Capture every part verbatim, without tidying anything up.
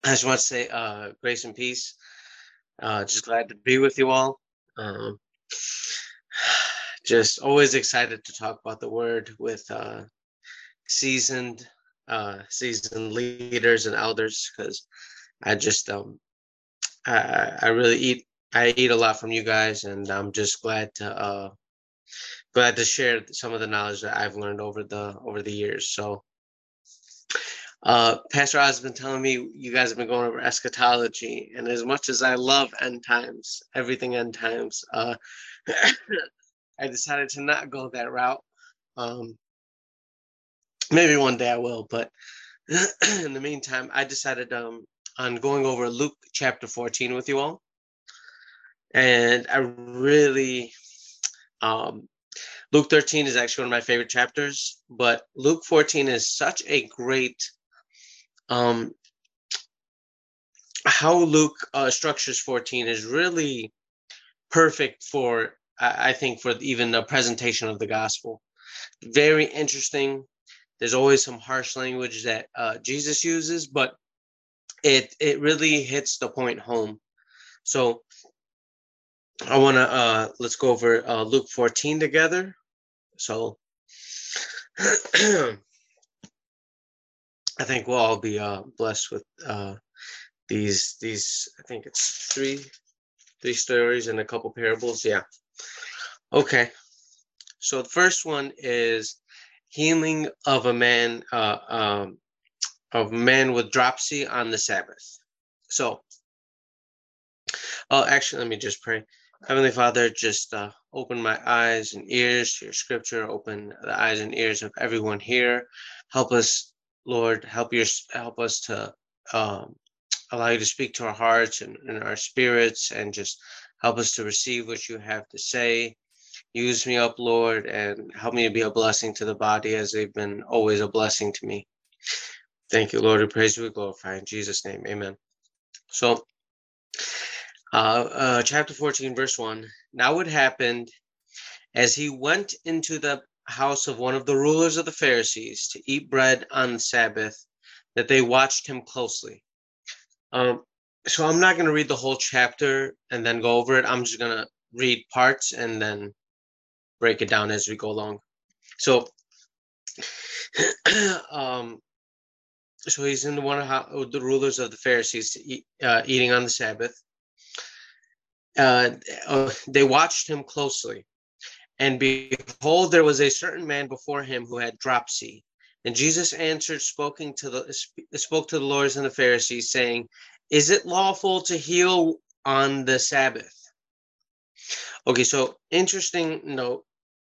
I just want to say uh, grace and peace. Uh, just glad to be with you all. Um, just always excited to talk about the word with uh, seasoned, uh, seasoned leaders and elders because I just um, I, I really eat I eat a lot from you guys, and I'm just glad to uh, glad to share some of the knowledge that I've learned over the over the years. So Uh, Pastor Oz has been telling me you guys have been going over eschatology, and as much as I love end times, everything end times, uh, I decided to not go that route. Um, Maybe one day I will, but in the meantime, I decided um, on going over Luke chapter fourteen with you all, and I really um, Luke thirteen is actually one of my favorite chapters, but Luke fourteen is such a great um, how Luke uh, structures fourteen is really perfect for, I think, for even the presentation of the gospel. Very interesting. There's always some harsh language that uh, Jesus uses, but it it really hits the point home. So I want to uh, let's go over uh, Luke fourteen together. So I think we'll all be uh, blessed with uh, these these. I think it's three three stories and a couple parables. Yeah. Okay. So the first one is healing of a man uh, um, of a man with dropsy on the Sabbath. So, oh, actually, let me just pray. Heavenly Father, just uh, open my eyes and ears to your scripture. Open the eyes and ears of everyone here. Help us, Lord. Help your help us to um, allow you to speak to our hearts and, and our spirits, and just help us to receive what you have to say. Use me up, Lord, and help me to be a blessing to the body as they've been always a blessing to me. Thank you, Lord. We praise you, we glorify in Jesus' name. Amen. So, uh, uh, chapter fourteen, verse one. Now it happened as he went into the house of one of the rulers of the Pharisees to eat bread on the Sabbath that they watched him closely. Um, so I'm not going to read the whole chapter and then go over it. I'm just going to read parts and then break it down as we go along. So, um, so he's in one of the rulers of the Pharisees to eat, uh, eating on the Sabbath. Uh, uh, they watched him closely, and behold, there was a certain man before him who had dropsy. And Jesus answered, spoken to the spoke to the lawyers and the Pharisees, saying, "Is it lawful to heal on the Sabbath?" Okay, so interesting note.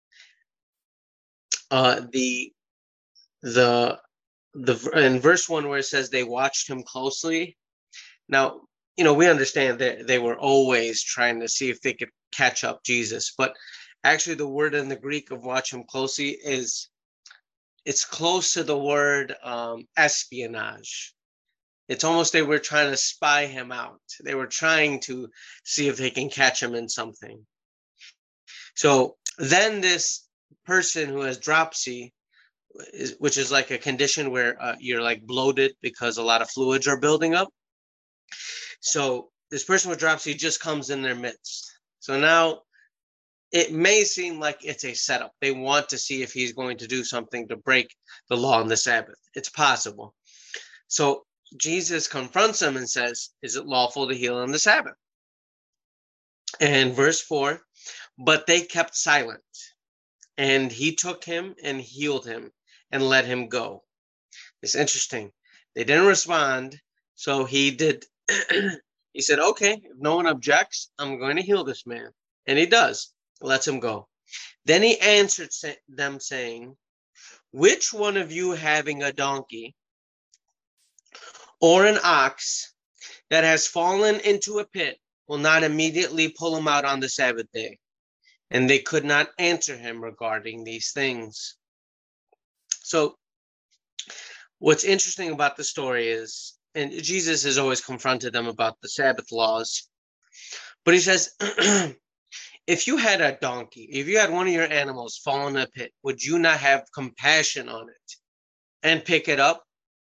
Uh, the the the in verse one where it says they watched him closely. Now, you know, we understand that they were always trying to see if they could catch up Jesus, but actually the word in the Greek of watch him closely is it's close to the word um, espionage. It's almost they were trying to spy him out. They were trying to see if they can catch him in something. So then this person who has dropsy, which is like a condition where uh, you're like bloated because a lot of fluids are building up. So this person with dropsy just comes in their midst. So now it may seem like it's a setup. They want to see if he's going to do something to break the law on the Sabbath. It's possible. So Jesus confronts them and says, "Is it lawful to heal on the Sabbath?" And verse four, but they kept silent. And he took him and healed him and let him go. It's interesting. They didn't respond. So he did. He said, "Okay, if no one objects, I'm going to heal this man." And he does. Lets him go. Then he answered them, saying, "Which one of you having a donkey or an ox that has fallen into a pit will not immediately pull him out on the Sabbath day?" And they could not answer him regarding these things. So what's interesting about the story is, and Jesus has always confronted them about the Sabbath laws, but he says, if you had a donkey, if you had one of your animals fall in a pit, would you not have compassion on it and pick it up?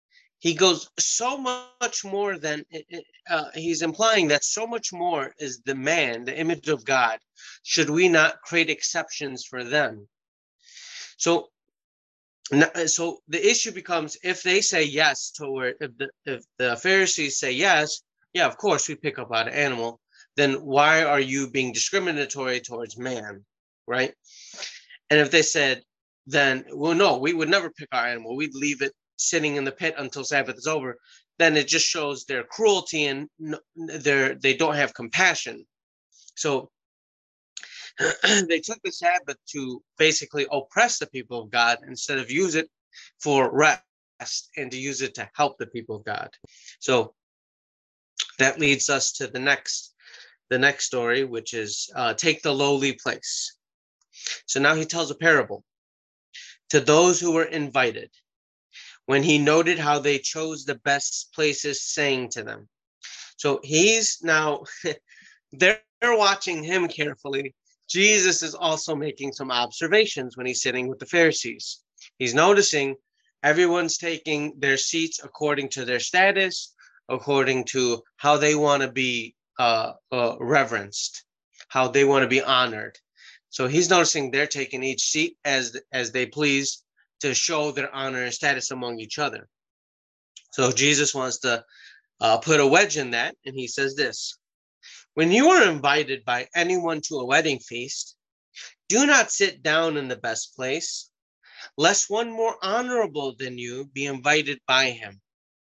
he goes so much more than uh, he's implying that so much more is the man, the image of God. Should we not create exceptions for them? So, so the issue becomes, if they say yes to where, if the if the Pharisees say yes, yeah, of course we pick up an animal. Then why are you being discriminatory towards man, right? And if they said, then well, no, we would never pick our animal. We'd leave it sitting in the pit until Sabbath is over. Then it just shows their cruelty and their they don't have compassion. So they took the Sabbath to basically oppress the people of God instead of use it for rest and to use it to help the people of God. So that leads us to the next the next story, which is uh, take the lowly place. So now he tells a parable to those who were invited, when he noted how they chose the best places, saying to them. So he's now, they're watching him carefully. Jesus is also making some observations when he's sitting with the Pharisees. He's noticing everyone's taking their seats according to their status, according to how they want to be uh, uh, reverenced, how they want to be honored. So he's noticing they're taking each seat as as they please to show their honor and status among each other. So Jesus wants to uh, put a wedge in that, and he says this: when you are invited by anyone to a wedding feast, do not sit down in the best place, lest one more honorable than you be invited by him.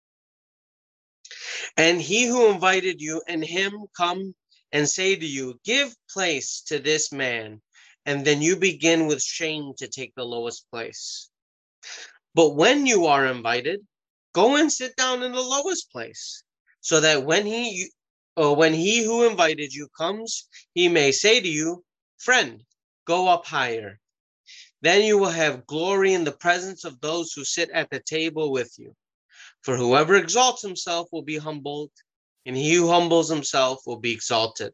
And he who invited you and him come and say to you, give place to this man, and then you begin with shame to take the lowest place. But when you are invited, go and sit down in the lowest place, so that when he or when he who invited you comes, he may say to you, friend, go up higher. Then you will have glory in the presence of those who sit at the table with you. For whoever exalts himself will be humbled, and he who humbles himself will be exalted.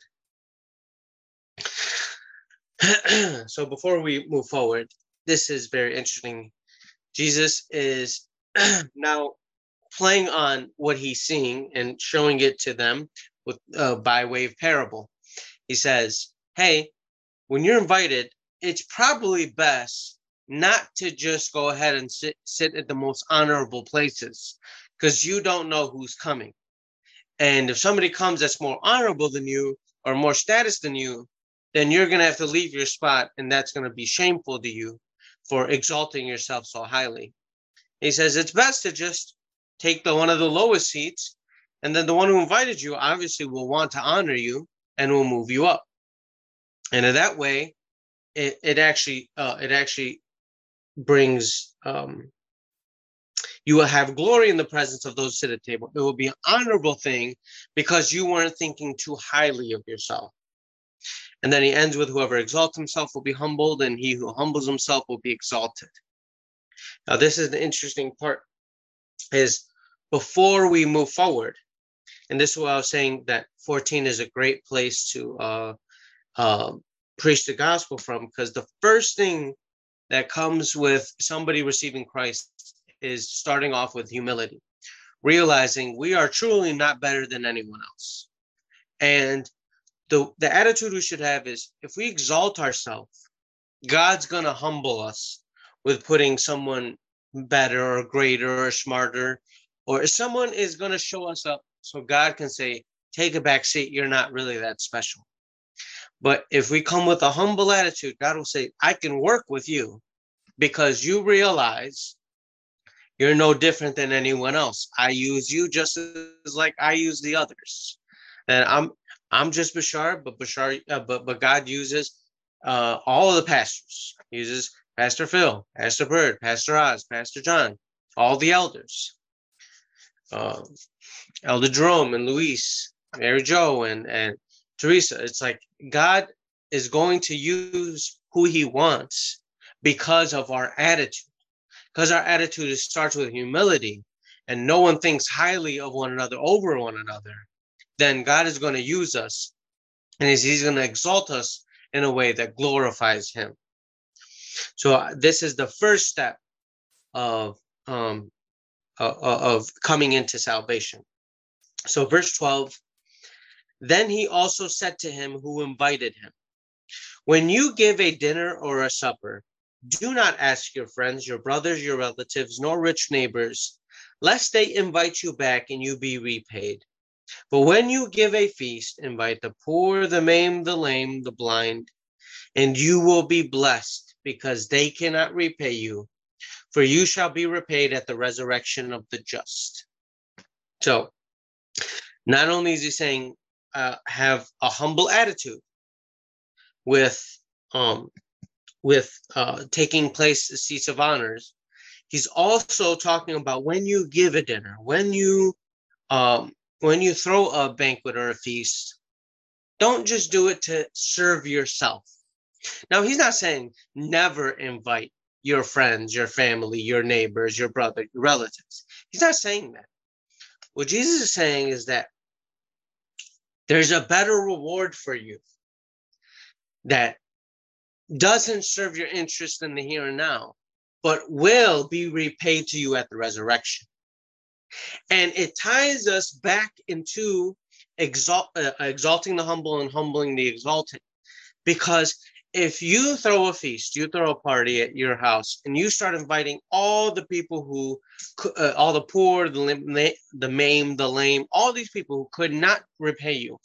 So before we move forward, this is very interesting. Jesus is now playing on what he's seeing and showing it to them with uh, by way of parable. He says, hey, when you're invited, it's probably best not to just go ahead and sit, sit at the most honorable places, because you don't know who's coming. And if somebody comes that's more honorable than you or more status than you, then you're going to have to leave your spot, and that's going to be shameful to you for exalting yourself so highly. He says it's best to just take the one of the lowest seats, and then the one who invited you obviously will want to honor you and will move you up. And in that way, it, it actually uh, it actually brings um, you will have glory in the presence of those at the table. It will be an honorable thing because you weren't thinking too highly of yourself. And then he ends with, whoever exalts himself will be humbled, and he who humbles himself will be exalted. Now, this is the interesting part, is before we move forward, and this is what I was saying, that fourteen is a great place to uh, uh, preach the gospel from, because the first thing that comes with somebody receiving Christ is starting off with humility, realizing we are truly not better than anyone else. And the, the attitude we should have is, if we exalt ourselves, God's going to humble us with putting someone better or greater or smarter, or someone is going to show us up so God can say, take a back seat, you're not really that special. But if we come with a humble attitude, God will say, I can work with you because you realize you're no different than anyone else. I use you just as like I use the others. And I'm I'm just Bashar, but Bashar, uh, but but God uses uh, all of the pastors. He uses Pastor Phil, Pastor Bird, Pastor Oz, Pastor John, all the elders, uh, Elder Jerome and Luis, Mary Jo, and and Teresa. It's like God is going to use who He wants because of our attitude. Because our attitude is, starts with humility, and no one thinks highly of one another over one another, then God is going to use us, and he's, he's going to exalt us in a way that glorifies him. So uh, this is the first step of um, uh, of coming into salvation. So verse twelve, then he also said to him who invited him, when you give a dinner or a supper, do not ask your friends, your brothers, your relatives, nor rich neighbors, lest they invite you back and you be repaid. But when you give a feast, invite the poor, the maimed, the lame, the blind, and you will be blessed, because they cannot repay you, for you shall be repaid at the resurrection of the just. So, not only is he saying, uh, have a humble attitude with um, with uh, taking place the seats of honors, he's also talking about when you give a dinner, when you um, when you throw a banquet or a feast, don't just do it to serve yourself. Now, he's not saying never invite your friends, your family, your neighbors, your brother, your relatives. He's not saying that. What Jesus is saying is that there's a better reward for you that doesn't serve your interest in the here and now, but will be repaid to you at the resurrection. And it ties us back into exalt, uh, exalting the humble and humbling the exalted. Because if you throw a feast, you throw a party at your house, and you start inviting all the people who, uh, all the poor, the, the maimed, the lame, all these people who could not repay you,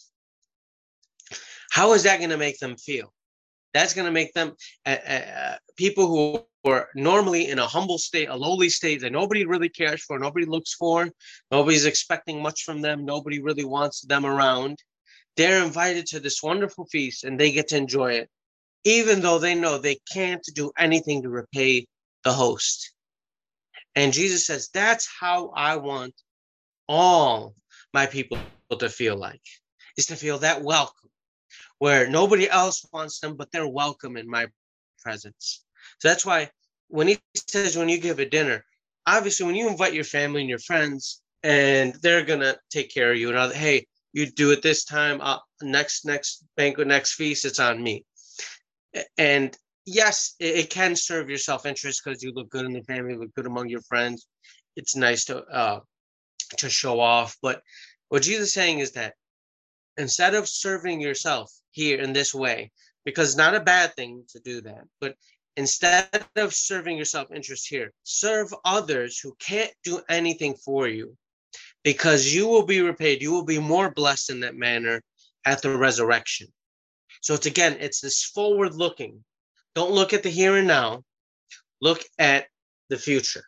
how is that going to make them feel? That's going to make them uh, uh, people who are normally in a humble state, a lowly state that nobody really cares for, nobody looks for, nobody's expecting much from them, nobody really wants them around. They're invited to this wonderful feast and they get to enjoy it, even though they know they can't do anything to repay the host. And Jesus says, that's how I want all my people to feel like, is to feel that welcome, where nobody else wants them, but they're welcome in my presence. So that's why when he says, when you give a dinner, obviously when you invite your family and your friends, and they're going to take care of you, and hey, you do it this time, uh, next, next banquet, next feast, it's on me. And yes, it, it can serve your self-interest because you look good in the family, look good among your friends. It's nice to, uh, to show off. But what Jesus is saying is that instead of serving yourself here in this way, because it's not a bad thing to do that, but instead of serving your self-interest here, serve others who can't do anything for you, because you will be repaid. You will be more blessed in that manner at the resurrection. So it's, again, it's this forward looking. Don't look at the here and now. Look at the future.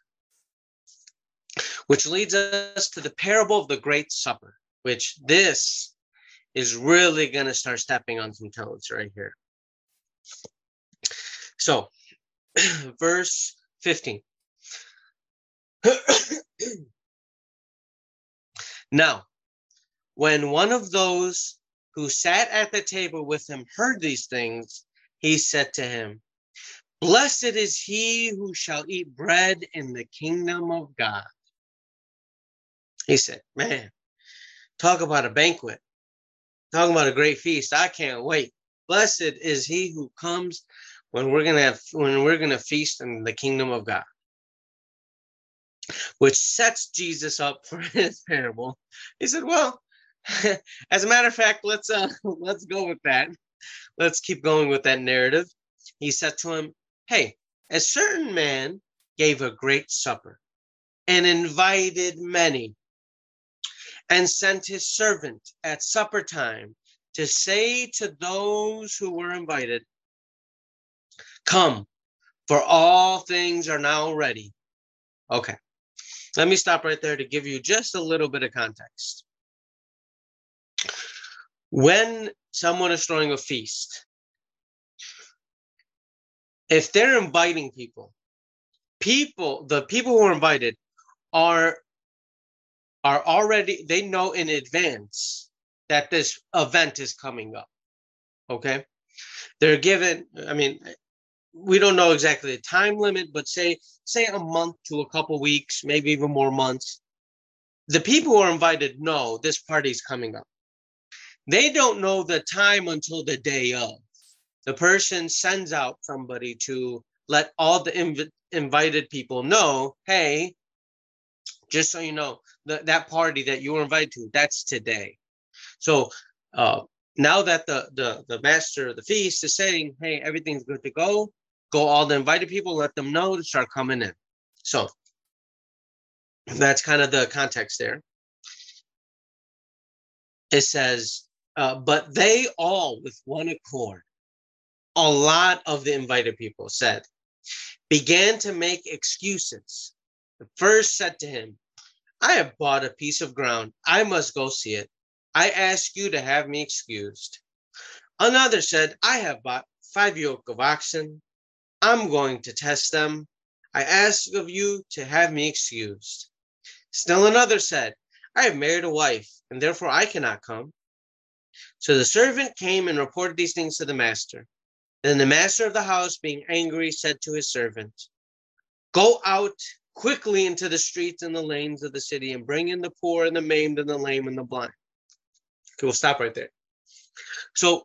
Which leads us to the parable of the Great Supper, which this is really going to start stepping on some toes right here. So, verse fifteen. Now, when one of those who sat at the table with him heard these things, he said to him, blessed is he who shall eat bread in the kingdom of God. He said, man, talk about a banquet. Talking about a great feast. I can't wait. Blessed is he who comes when we're gonna have when we're gonna feast in the kingdom of God. Which sets Jesus up for his parable. He said, well, as a matter of fact, let's uh let's go with that. Let's keep going with that narrative. He said to him, hey, a certain man gave a great supper and invited many, and sent his servant at supper time to say to those who were invited, come, for all things are now ready. Okay, let me stop right there to give you just a little bit of context. When someone is throwing a feast, if they're inviting people, people, the people who are invited are are already, they know in advance that this event is coming up, okay? They're given, I mean, we don't know exactly the time limit, but say, say a month to a couple weeks, maybe even more months. The people who are invited know this party's coming up. They don't know the time until the day of. The person sends out somebody to let all the inv- invited people know, hey, Just so you know, that that party that you were invited to, that's today. So uh, now that the, the, the master of the feast is saying, hey, everything's good to go, go all the invited people, let them know to start coming in. So that's kind of the context there. It says, uh, but they all with one accord, a lot of the invited people said, began to make excuses. The first said to him, I have bought a piece of ground. I must go see it. I ask you to have me excused. Another said, I have bought five yoke of oxen. I'm going to test them. I ask of you to have me excused. Still another said, I have married a wife, and therefore I cannot come. So the servant came and reported these things to the master. Then the master of the house, being angry, said to his servant, go out quickly into the streets and the lanes of the city and bring in the poor and the maimed and the lame and the blind. Okay, we'll stop right there. So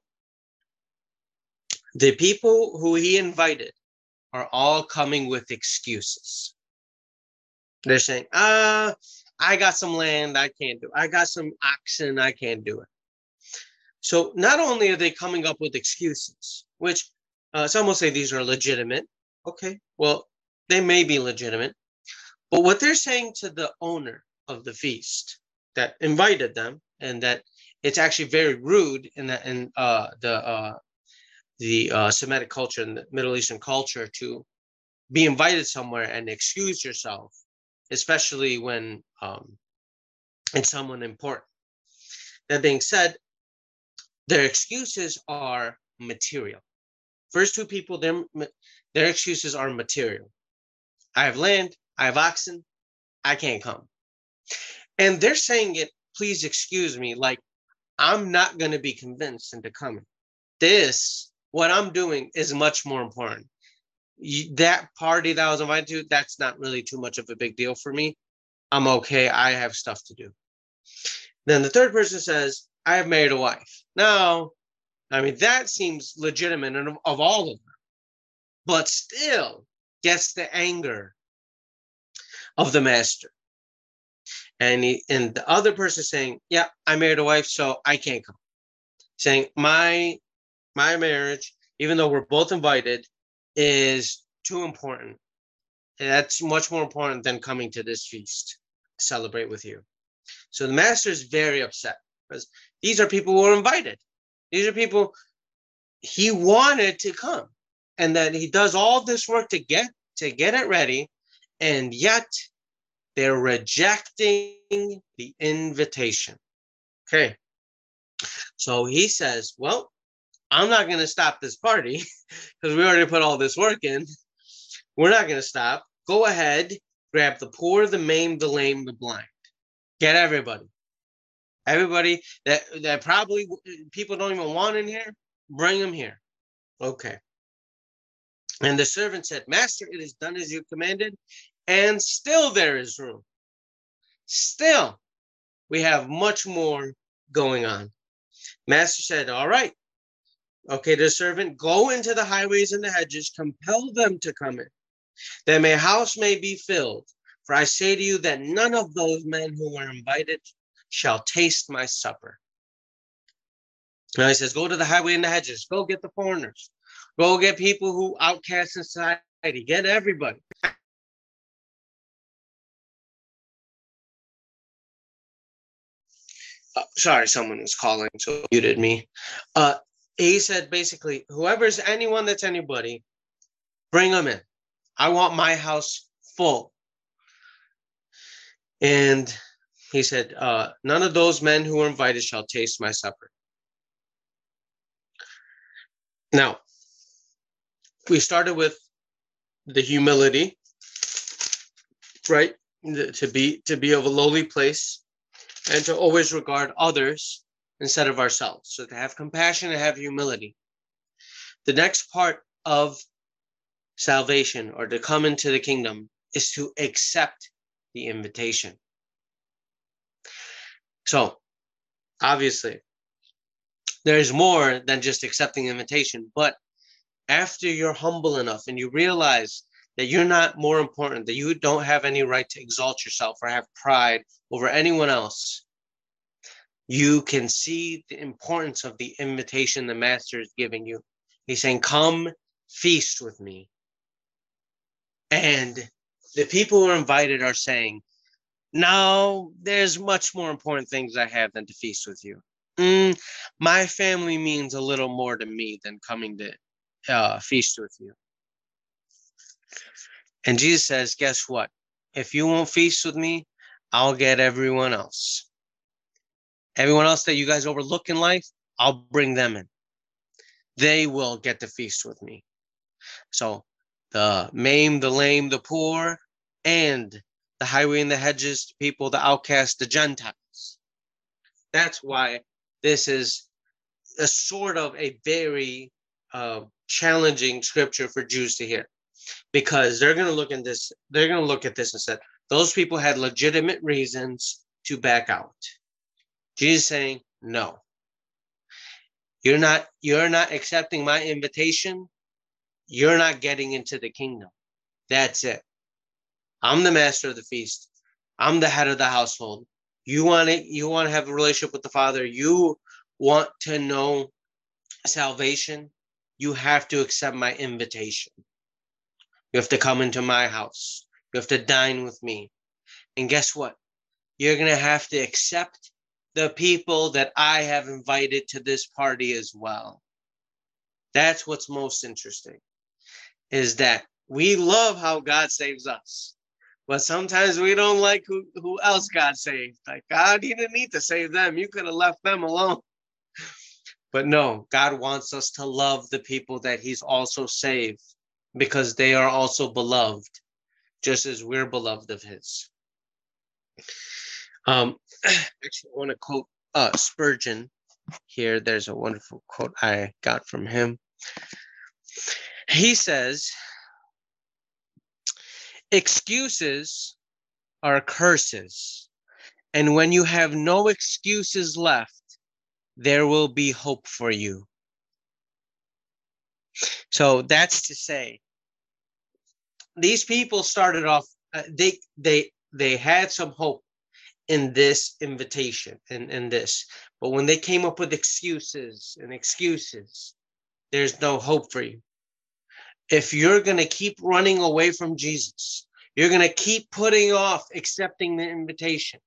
the people who he invited are all coming with excuses. They're saying, ah, I got some land, I can't do it. I got some oxen, I can't do it. So not only are they coming up with excuses, which uh, some will say these are legitimate. Okay, well, they may be legitimate. But what they're saying to the owner of the feast that invited them, and that it's actually very rude in the, in, uh, the, uh, the uh, Semitic culture and the Middle Eastern culture to be invited somewhere and excuse yourself, especially when um, it's someone important. That being said, their excuses are material. First two people, their, their excuses are material. I have land, I have oxen, I can't come. And they're saying it, please excuse me, like I'm not going to be convinced into coming. This, what I'm doing is much more important. That party that I was invited to, that's not really too much of a big deal for me. I'm okay. I have stuff to do. Then the third person says, I have married a wife. Now, I mean, that seems legitimate of, of all of them, but still gets the anger of the master. And he, and the other person saying, yeah, I married a wife, so I can't come. Saying my my marriage, even though we're both invited, is too important. And that's much more important than coming to this feast to celebrate with you. So the master is very upset because these are people who are invited. These are people he wanted to come, and that he does all this work to get to get it ready, and yet they're rejecting the invitation. Okay. So he says, well, I'm not going to stop this party because we already put all this work in. We're not going to stop. Go ahead, grab the poor, the maimed, the lame, the blind. Get everybody. Everybody that, that probably people don't even want in here, bring them here. Okay. And the servant said, Master, it is done as you commanded, and still there is room. Still, we have much more going on. Master said, all right. Okay, the servant, go into the highways and the hedges, compel them to come in, that my house may be filled. For I say to you that none of those men who were invited shall taste my supper. Now he says, go to the highway and the hedges, go get the foreigners, go get people who outcast in society, get everybody. Uh, sorry, someone was calling, so muted me. Uh, he said basically, whoever's anyone that's anybody, bring them in. I want my house full. And he said, uh, none of those men who were invited shall taste my supper. Now, we started with the humility, right? The, to be to be of a lowly place and to always regard others instead of ourselves. So to have compassion and have humility. The next part of salvation, or to come into the kingdom, is to accept the invitation. So obviously there's more than just accepting the invitation, but after you're humble enough and you realize that you're not more important, that you don't have any right to exalt yourself or have pride over anyone else, you can see the importance of the invitation the master is giving you. He's saying, come feast with me. And the people who are invited are saying, no, there's much more important things I have than to feast with you. Mm, my family means a little more to me than coming to uh, feast with you. And Jesus says, guess what? If you won't feast with me, I'll get everyone else. Everyone else that you guys overlook in life, I'll bring them in. They will get to feast with me. So the maimed, the lame, the poor, and the highway and the hedges, the people, the outcasts, the Gentiles. That's why this is a sort of a very uh, challenging scripture for Jews to hear, because they're going to look at this. They're going to look at this and say, those people had legitimate reasons to back out. Jesus saying, no, you're not. You're not accepting my invitation. You're not getting into the kingdom. That's it. I'm the master of the feast. I'm the head of the household. You want it. You want to have a relationship with the Father. You want to know salvation. You have to accept my invitation. You have to come into my house. You have to dine with me. And guess what? You're going to have to accept the people that I have invited to this party as well. That's what's most interesting, is that we love how God saves us. But sometimes we don't like who, who else God saved. Like, God, you didn't need to save them. You could have left them alone. But no, God wants us to love the people that he's also saved, because they are also beloved, just as we're beloved of his. Um, actually, I want to quote uh, Spurgeon here. There's a wonderful quote I got from him. He says, excuses are curses, and when you have no excuses left, there will be hope for you. So that's to say, these people started off, uh, they they they had some hope in this invitation and in this, but when they came up with excuses and excuses, there's no hope for you. If you're going to keep running away from Jesus, you're going to keep putting off accepting the invitation,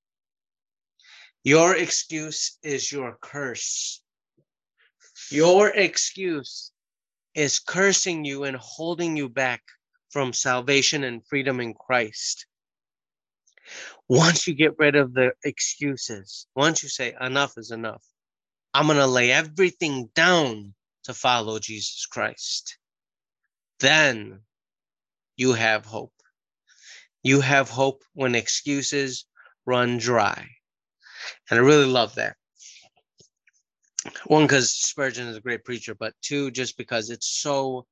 your excuse is your curse. Your excuse is cursing you and holding you back from salvation and freedom in Christ. Once you get rid of the excuses, once you say enough is enough, I'm going to lay everything down to follow Jesus Christ, then you have hope. You have hope when excuses run dry. And I really love that. One, because Spurgeon is a great preacher, but two, just because it's so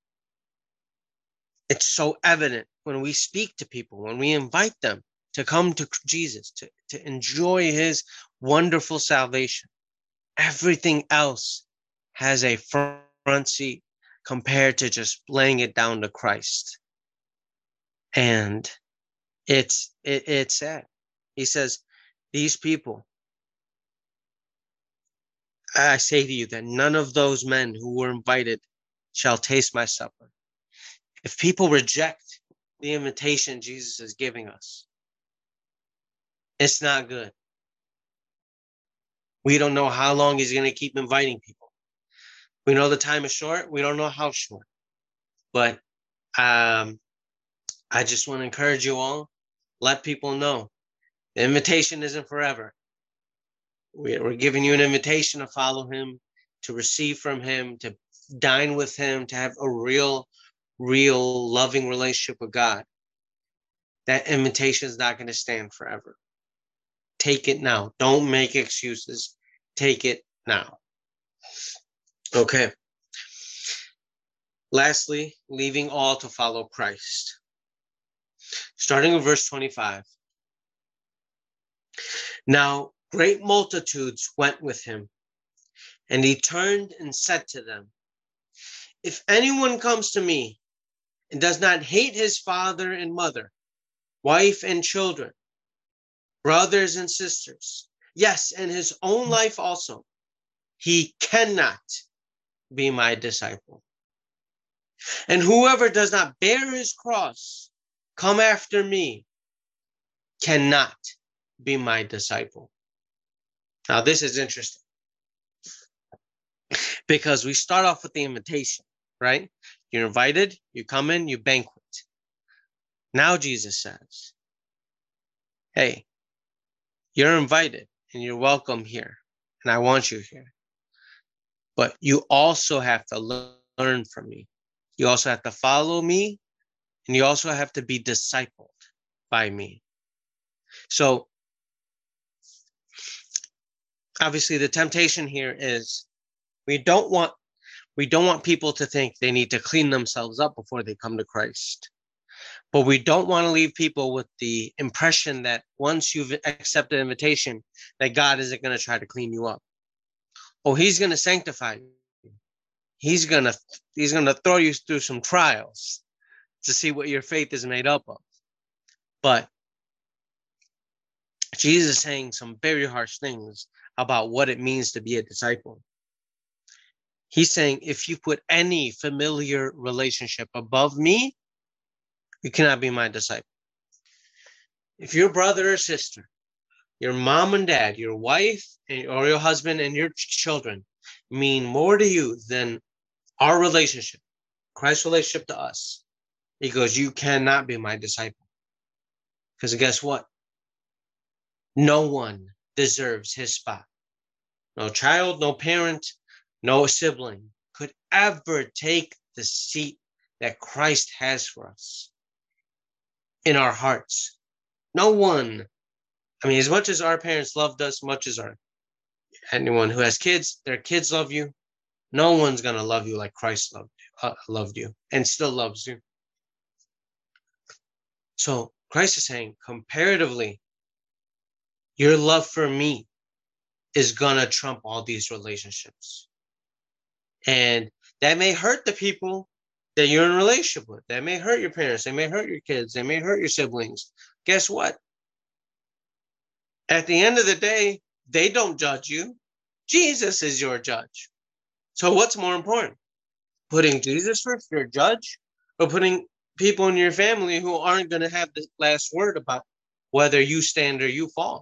it's so evident when we speak to people, when we invite them to come to Jesus, to, to enjoy his wonderful salvation. Everything else has a front seat compared to just laying it down to Christ. And it's it, it's sad. He says, these people, I say to you that none of those men who were invited shall taste my supper. If people reject the invitation Jesus is giving us, it's not good. We don't know how long he's going to keep inviting people. We know the time is short. We don't know how short. But um, I just want to encourage you all, let people know the invitation isn't forever. We're giving you an invitation to follow him, to receive from him, to dine with him, to have a real, real loving relationship with God. That invitation is not going to stand forever. Take it now. Don't make excuses. Take it now. Okay. Lastly, leaving all to follow Christ. Starting with verse twenty-five. Now, great multitudes went with him, and he turned and said to them, if anyone comes to me and does not hate his father and mother, wife and children, brothers and sisters, yes, and his own life also, he cannot be my disciple. And whoever does not bear his cross, come after me, cannot be my disciple. Now, this is interesting because we start off with the invitation, right? You're invited, you come in, you banquet. Now Jesus says, hey, you're invited and you're welcome here, and I want you here. But you also have to learn from me. You also have to follow me, and you also have to be discipled by me. So obviously the temptation here is we don't want we don't want people to think they need to clean themselves up before they come to Christ. But we don't want to leave people with the impression that once you've accepted an invitation, that God isn't going to try to clean you up. Oh, he's going to sanctify you. He's going to he's going to throw you through some trials to see what your faith is made up of. But Jesus is saying some very harsh things about what it means to be a disciple. He's saying, if you put any familiar relationship above me, you cannot be my disciple. If your brother or sister, your mom and dad, your wife or your husband and your children mean more to you than our relationship, Christ's relationship to us, he goes, you cannot be my disciple. Because guess what? No one deserves his spot. No child, no parent, no sibling could ever take the seat that Christ has for us in our hearts. No one. I mean, as much as our parents loved us, much as our anyone who has kids, their kids love you. No one's going to love you like Christ loved you, uh, loved you and still loves you. So Christ is saying, comparatively, your love for me is going to trump all these relationships. And that may hurt the people that you're in a relationship with. That may hurt your parents. They may hurt your kids. They may hurt your siblings. Guess what? At the end of the day, they don't judge you. Jesus is your judge. So what's more important? Putting Jesus first, your judge, or putting people in your family who aren't going to have the last word about whether you stand or you fall?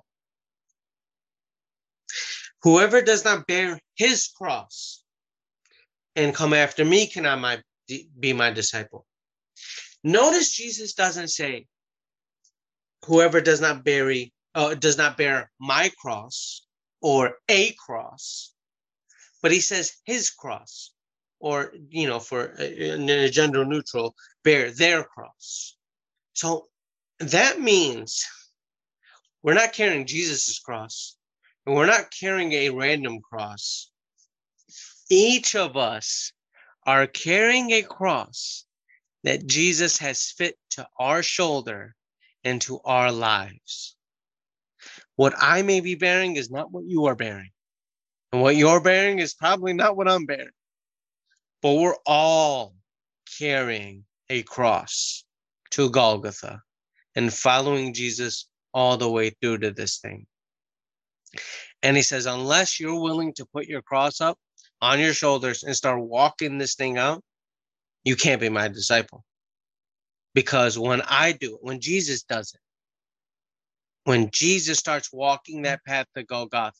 Whoever does not bear his cross and come after me cannot my, be my disciple. Notice Jesus doesn't say, whoever does not bear, uh, does not bear my cross or a cross, but he says his cross, or, you know, for in a gender neutral, bear their cross. So that means we're not carrying Jesus's cross, and we're not carrying a random cross. Each of us are carrying a cross that Jesus has fit to our shoulder and to our lives. What I may be bearing is not what you are bearing. And what you're bearing is probably not what I'm bearing. But we're all carrying a cross to Golgotha and following Jesus all the way through to this thing. And he says, unless you're willing to put your cross up on your shoulders and start walking this thing out, you can't be my disciple. Because when I do it, when Jesus does it, when Jesus starts walking that path to Golgotha,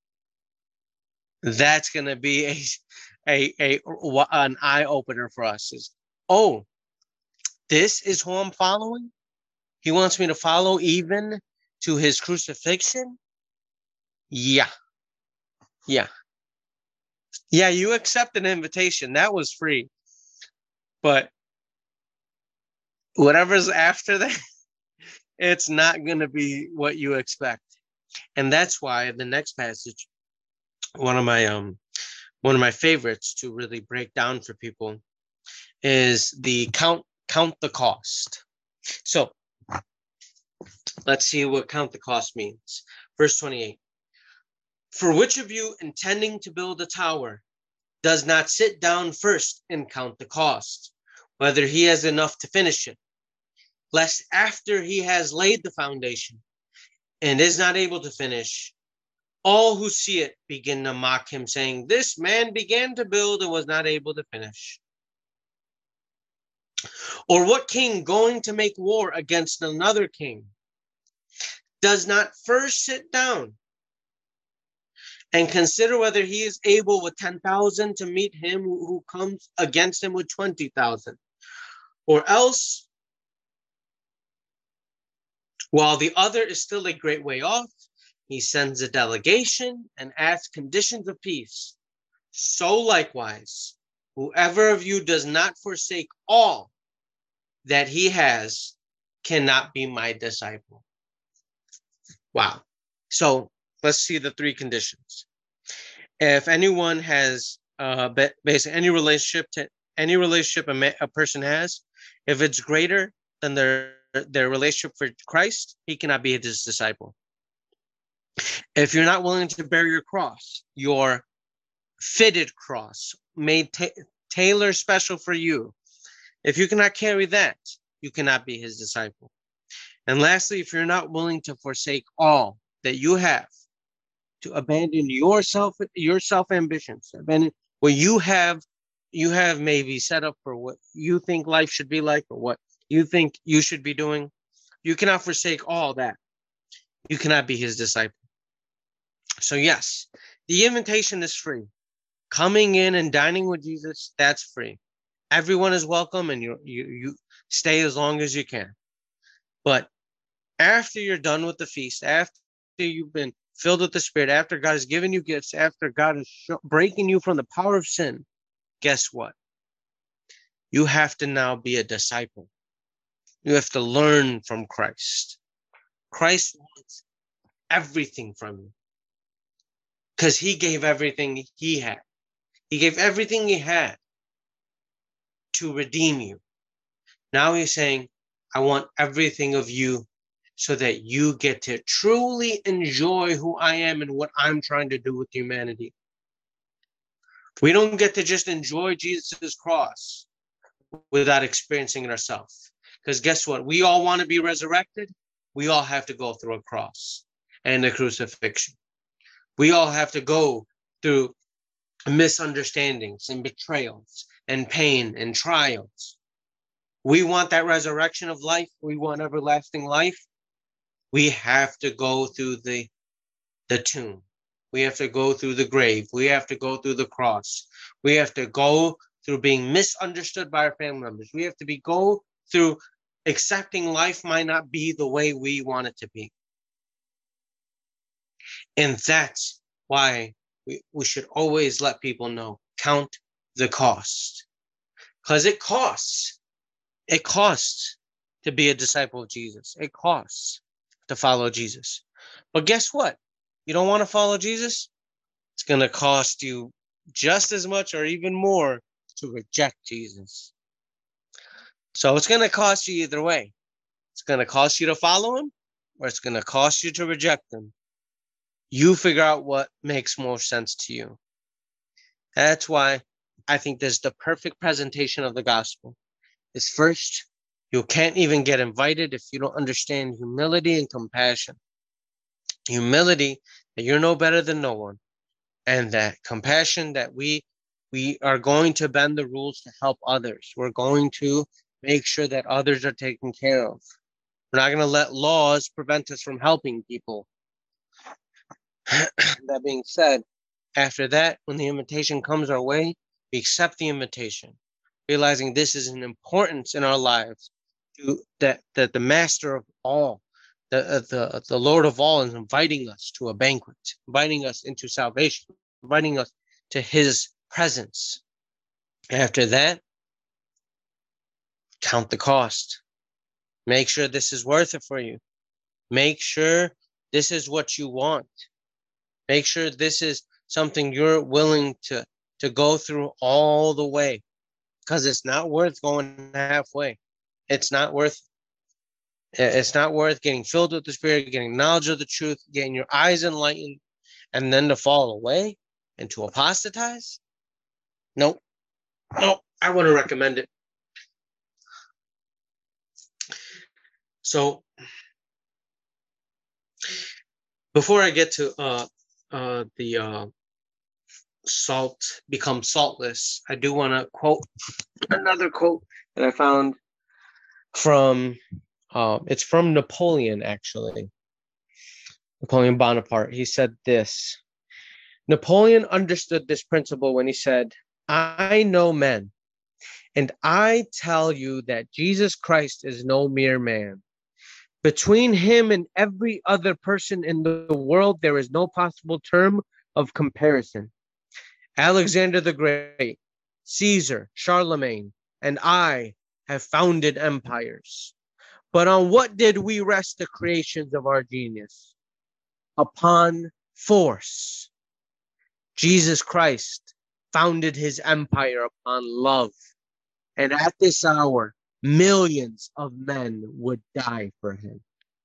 that's going to be a, a, a, an eye-opener for us. Is, oh, this is who I'm following? He wants me to follow even to his crucifixion? Yeah. Yeah. Yeah, you accept an invitation. That was free. But whatever's after that, it's not going to be what you expect. And that's why the next passage, one of my um one of my favorites to really break down for people, is the count count the cost. So let's see what count the cost means. Verse twenty-eight. For which of you intending to build a tower does not sit down first and count the cost, whether he has enough to finish it, lest after he has laid the foundation and is not able to finish, all who see it begin to mock him, saying, this man began to build and was not able to finish. Or what king going to make war against another king does not first sit down and consider whether he is able with ten thousand to meet him who comes against him with twenty thousand? Or else, while the other is still a great way off, he sends a delegation and asks conditions of peace. So likewise, whoever of you does not forsake all that he has cannot be my disciple. Wow. So let's see the three conditions. If anyone has uh, basically any relationship to any relationship a, ma- a person has, if it's greater than their their relationship for Christ, he cannot be his disciple. If you're not willing to bear your cross, your fitted cross made ta- tailor special for you, if you cannot carry that, you cannot be his disciple. And lastly, if you're not willing to forsake all that you have, to abandon yourself, your self-ambitions, abandon what you have, you have maybe set up for what you think life should be like or what you think you should be doing, you cannot forsake all that. You cannot be his disciple. So yes, the invitation is free. Coming in and dining with Jesus, that's free. Everyone is welcome, and you you you stay as long as you can. But after you're done with the feast, after you've been filled with the Spirit, after God has given you gifts, after God is sh- breaking you from the power of sin, guess what? You have to now be a disciple. You have to learn from Christ. Christ wants everything from you because he gave everything he had. He gave everything he had to redeem you. Now he's saying, I want everything of you so that you get to truly enjoy who I am and what I'm trying to do with humanity. We don't get to just enjoy Jesus' cross without experiencing it ourselves. Because guess what? We all want to be resurrected. We all have to go through a cross and the crucifixion. We all have to go through misunderstandings and betrayals and pain and trials. We want that resurrection of life. We want everlasting life. We have to go through the, the tomb. We have to go through the grave. We have to go through the cross. We have to go through being misunderstood by our family members. We have to be go through accepting life might not be the way we want it to be. And that's why we, we should always let people know, count the cost. Because it costs. It costs to be a disciple of Jesus. It costs to follow Jesus. But guess what? You don't want to follow Jesus? It's going to cost you just as much or even more to reject Jesus. So it's going to cost you either way. It's going to cost you to follow him, or it's going to cost you to reject him. You figure out what makes more sense to you. That's why I think this is the perfect presentation of the gospel. Is first, you can't even get invited if you don't understand humility and compassion. Humility, that you're no better than no one. And that compassion, that we we are going to bend the rules to help others. We're going to make sure that others are taken care of. We're not going to let laws prevent us from helping people. That being said, after that, when the invitation comes our way, we accept the invitation, realizing this is an importance in our lives, to, that, that the master of all, the, uh, the, the Lord of all is inviting us to a banquet, inviting us into salvation, inviting us to his presence. After that, count the cost. Make sure this is worth it for you. Make sure this is what you want. Make sure this is something you're willing to, to go through all the way, because it's not worth going halfway. It's not worth it's not worth getting filled with the Spirit, getting knowledge of the truth, getting your eyes enlightened, and then to fall away and to apostatize. Nope. Nope. I wouldn't recommend it. So before I get to uh, uh, the uh, salt become saltless, I do want to quote another quote that I found from, uh, it's from Napoleon, actually. Napoleon Bonaparte. He said this. Napoleon understood this principle when he said, I know men, and I tell you that Jesus Christ is no mere man. Between him and every other person in the world, there is no possible term of comparison. Alexander the Great, Caesar, Charlemagne, and I have founded empires. But on what did we rest the creations of our genius? Upon force. Jesus Christ founded his empire upon love. And at this hour, millions of men would die for him.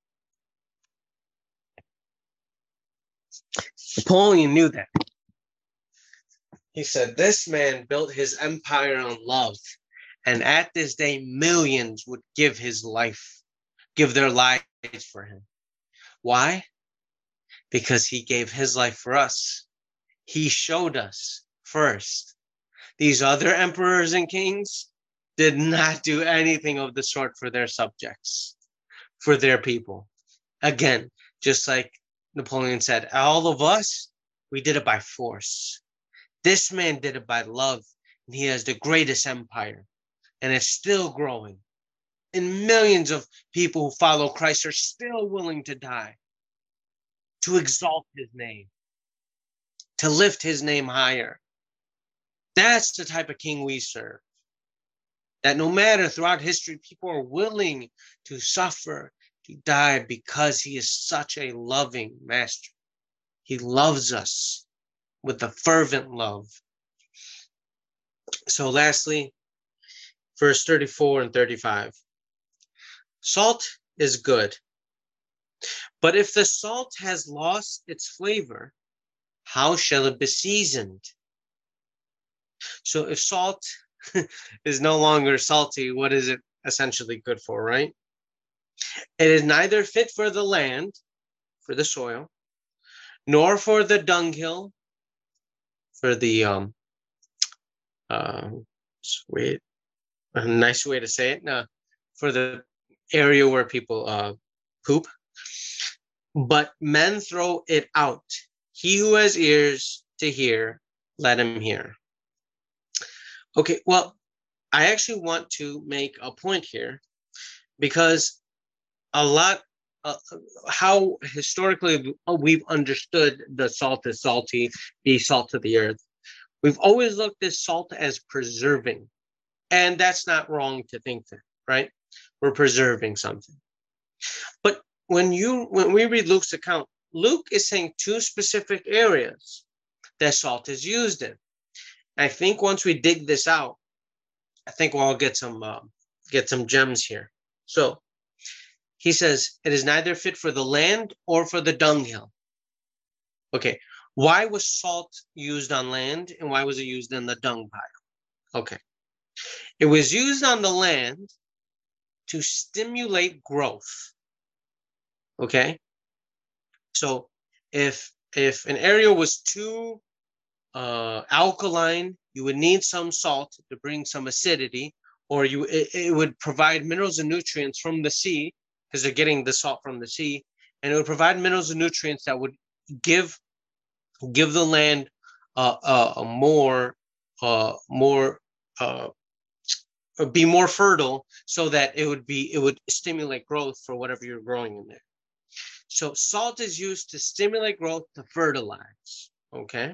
Napoleon knew that. He said, this man built his empire on love. And at this day, millions would give his life, give their lives for him. Why? Because he gave his life for us. He showed us first. These other emperors and kings did not do anything of the sort for their subjects, for their people. Again, just like Napoleon said, all of us, we did it by force. This man did it by love, and he has the greatest empire, and it's still growing. And millions of people who follow Christ are still willing to die to exalt his name, to lift his name higher. That's the type of king we serve. That no matter throughout history, people are willing to suffer, to die, because he is such a loving master. He loves us with a fervent love. So lastly, verse thirty-four and thirty-five. Salt is good, but if the salt has lost its flavor, how shall it be seasoned? So if salt is no longer salty, what is it essentially good for, right? It is neither fit for the land, for the soil, nor for the dunghill, for the um uh wait a nice way to say it, uh, for the area where people uh poop, but men throw it out. He who has ears to hear, let him hear. Okay, well, I actually want to make a point here, because a lot uh, how historically we've understood the salt is salty, be salt to the earth. We've always looked at salt as preserving, and that's not wrong to think that, right? We're preserving something. But when you when we read Luke's account, Luke is saying two specific areas that salt is used in. I think once we dig this out, I think we'll all get some uh, get some gems here. So he says, it is neither fit for the land or for the dunghill. Okay, why was salt used on land and why was it used in the dung pile? Okay, it was used on the land to stimulate growth. Okay, so if if an area was too uh, alkaline, you would need some salt to bring some acidity, or you it, it would provide minerals and nutrients from the sea, because they're getting the salt from the sea, and it would provide minerals and nutrients that would give give the land uh, uh, a more uh, more uh, be more fertile, so that it would be it would stimulate growth for whatever you're growing in there. So salt is used to stimulate growth, to fertilize. Okay.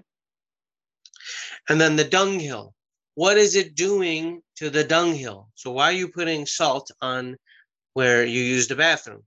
And then the dunghill. What is it doing to the dunghill? So why are you putting salt on where you use the bathroom?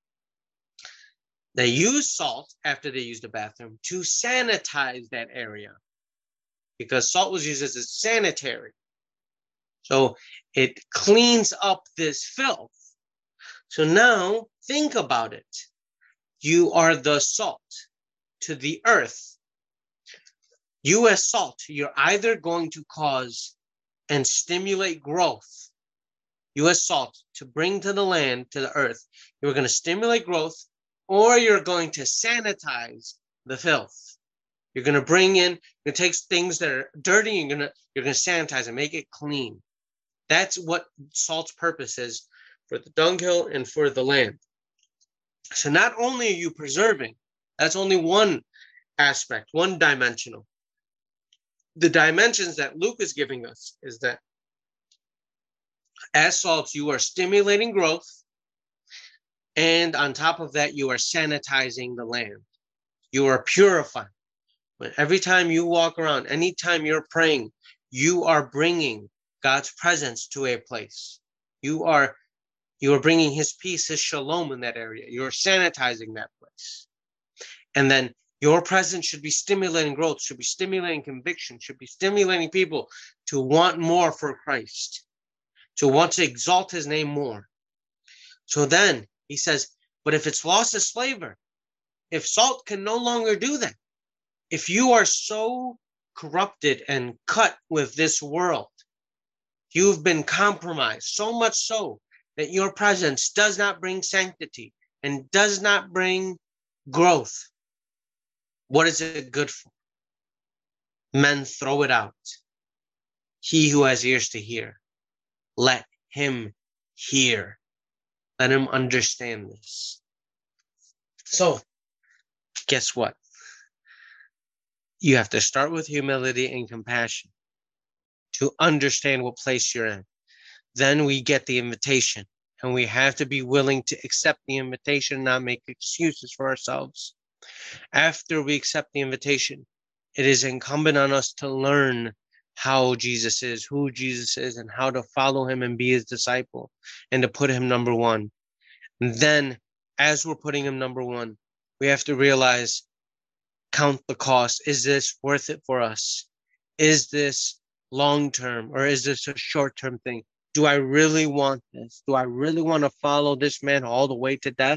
They use salt after they use the bathroom to sanitize that area, because salt was used as a sanitary. So it cleans up this filth. So now think about it. You are the salt to the earth. You as salt, you're either going to cause and stimulate growth you as salt, to bring to the land, to the earth. You're going to stimulate growth, or you're going to sanitize the filth. You're going to bring in, it takes things that are dirty, you're going to, you're going to sanitize and make it clean. That's what salt's purpose is for the dunghill and for the land. So not only are you preserving, that's only one aspect, one dimensional. The dimensions that Luke is giving us is that as salts, you are stimulating growth, and on top of that, you are sanitizing the land. You are purifying. But every time you walk around, anytime you're praying, you are bringing God's presence to a place. You are, you are bringing his peace, his shalom in that area. You're sanitizing that place. And then your presence should be stimulating growth, should be stimulating conviction, should be stimulating people to want more for Christ, to want to exalt his name more. So then he says, but if it's lost its flavor, if salt can no longer do that, if you are so corrupted and cut with this world, you've been compromised so much so that your presence does not bring sanctity and does not bring growth, what is it good for? Men throw it out. He who has ears to hear, let him hear. Let him understand this. So, guess what? You have to start with humility and compassion to understand what place you're in. Then we get the invitation, and we have to be willing to accept the invitation, not make excuses for ourselves. After we accept the invitation, it is incumbent on us to learn how Jesus is, who Jesus is, and how to follow him and be his disciple, and to put him number one. And then, as we're putting him number one, we have to realize, count the cost. Is this worth it for us? Is this long-term, or is this a short-term thing? Do I really want this? Do I really want to follow this man all the way to death?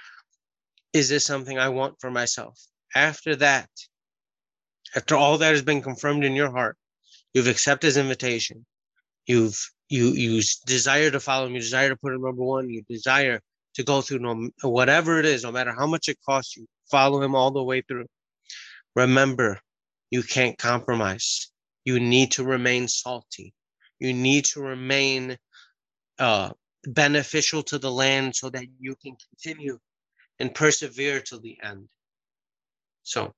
Is this something I want for myself? After that, after all that has been confirmed in your heart, you've accepted his invitation. You've you you desire to follow him. You desire to put him number one. You desire to go through no whatever it is, no matter how much it costs you. Follow him all the way through. Remember, you can't compromise. You need to remain salty. You need to remain uh, beneficial to the land so that you can continue and persevere till the end. So,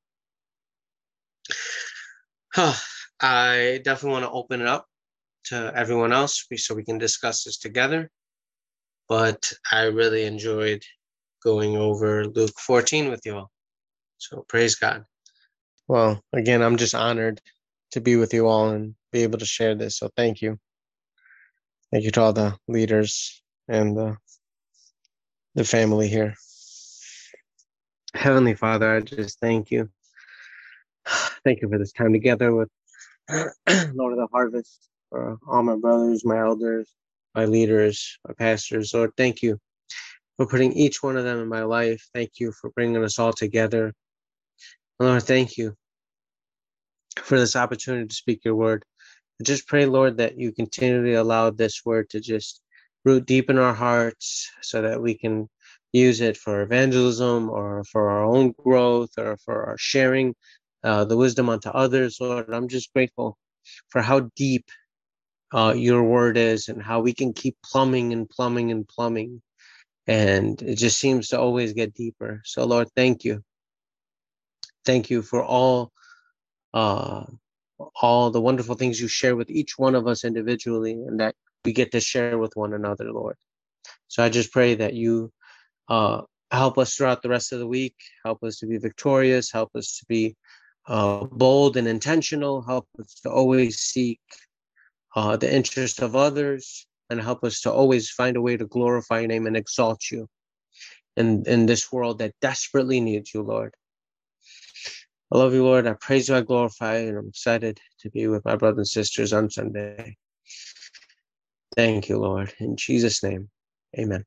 huh, I definitely want to open it up to everyone else so we can discuss this together. But I really enjoyed going over Luke fourteen with you all. So praise God. Well, again, I'm just honored to be with you all and be able to share this. So thank you. Thank you to all the leaders and the, the family here. Heavenly Father, I just thank you. Thank you for this time together with Lord of the Harvest, for all my brothers, my elders, my leaders, my pastors. Lord, thank you for putting each one of them in my life. Thank you for bringing us all together. Lord, thank you for this opportunity to speak your word. I just pray, Lord, that you continually allow this word to just root deep in our hearts so that we can use it for evangelism or for our own growth or for our sharing uh, the wisdom unto others. Lord, I'm just grateful for how deep uh, your word is and how we can keep plumbing and plumbing and plumbing. And it just seems to always get deeper. So, Lord, thank you. Thank you for all uh, all the wonderful things you share with each one of us individually and that we get to share with one another, Lord. So I just pray that you uh, help us throughout the rest of the week, help us to be victorious, help us to be uh, bold and intentional, help us to always seek uh, the interest of others, and help us to always find a way to glorify your name and exalt you in, in this world that desperately needs you, Lord. I love you, Lord. I praise you, I glorify you, and I'm excited to be with my brothers and sisters on Sunday. Thank you, Lord. In Jesus' name, amen.